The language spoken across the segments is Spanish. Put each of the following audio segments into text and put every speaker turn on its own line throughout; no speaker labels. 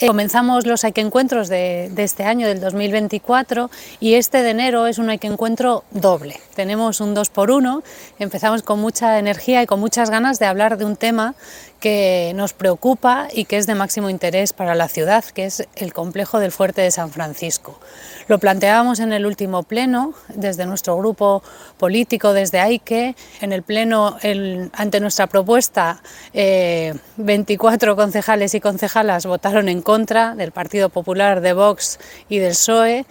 Comenzamos los Encuentros de este año, del 2024, y este de enero es un Encuentro doble. Tenemos un 2x1, empezamos con mucha energía y con muchas ganas de hablar de un tema que nos preocupa y que es de máximo interés para la ciudad, que es el complejo del Fuerte de San Francisco. Lo planteábamos en el último pleno, desde nuestro grupo político, desde AIQUE. En el pleno, ante nuestra propuesta, 24 concejales y concejalas votaron en contra, del Partido Popular, de Vox y del PSOE,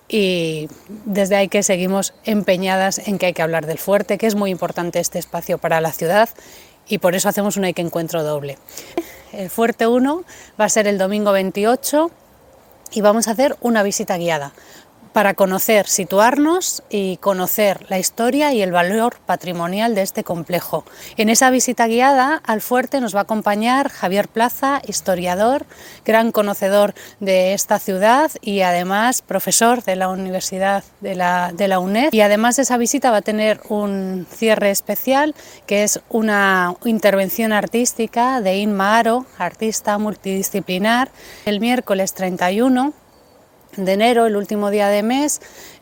y desde AIQUE seguimos empeñadas en que hay que hablar del Fuerte, que es muy importante este espacio para la ciudad, y por eso hacemos un Encuentro doble. El Fuerte 1 va a ser el domingo 28 y vamos a hacer una visita guiada para conocer, situarnos y conocer la historia y el valor patrimonial de este complejo. En esa visita guiada al Fuerte nos va a acompañar Javier Plaza, historiador, gran conocedor de esta ciudad y además profesor de la Universidad de la UNED. Y además de esa visita va a tener un cierre especial, que es una intervención artística de Inma Haro, artista multidisciplinar, el miércoles 31 de enero, el último día de mes,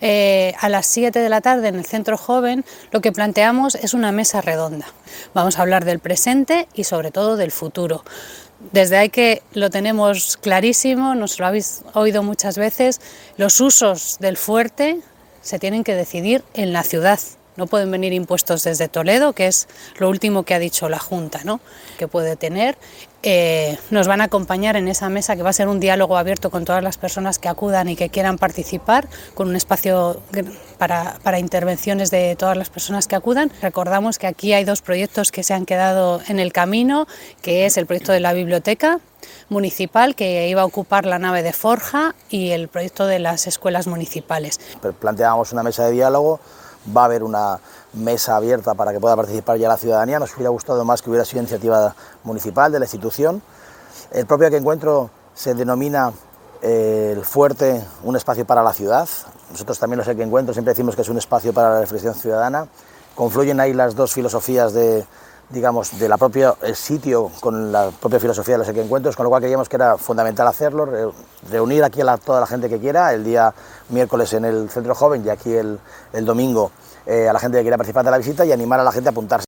a las 7 de la tarde en el Centro Joven. Lo que planteamos es una mesa redonda. Vamos a hablar del presente y sobre todo del futuro. Desde AIQUE lo tenemos clarísimo, nos lo habéis oído muchas veces, los usos del Fuerte se tienen que decidir en la ciudad. No pueden venir impuestos desde Toledo, que es lo último que ha dicho la Junta, ¿no?, que puede tener. Nos van a acompañar en esa mesa, que va a ser un diálogo abierto con todas las personas que acudan y que quieran participar, con un espacio para intervenciones de todas las personas que acudan. Recordamos que aquí hay dos proyectos que se han quedado en el camino, que es el proyecto de la biblioteca municipal, que iba a ocupar la nave de Forja, y el proyecto de las escuelas municipales.
Planteábamos una mesa de diálogo. Va a haber una mesa abierta para que pueda participar ya la ciudadanía. Nos hubiera gustado más que hubiera sido iniciativa municipal de la institución. El propio encuentro se denomina el Fuerte un espacio para la ciudad. Nosotros también los encuentros siempre decimos que es un espacio para la reflexión ciudadana. Confluyen ahí las dos filosofías de la propia sitio con la propia filosofía de los encuentros, con lo cual creíamos que era fundamental hacerlo, reunir aquí a toda la gente que quiera, el día miércoles en el Centro Joven y aquí el domingo a la gente que quiera participar de la visita, y animar a la gente a apuntarse.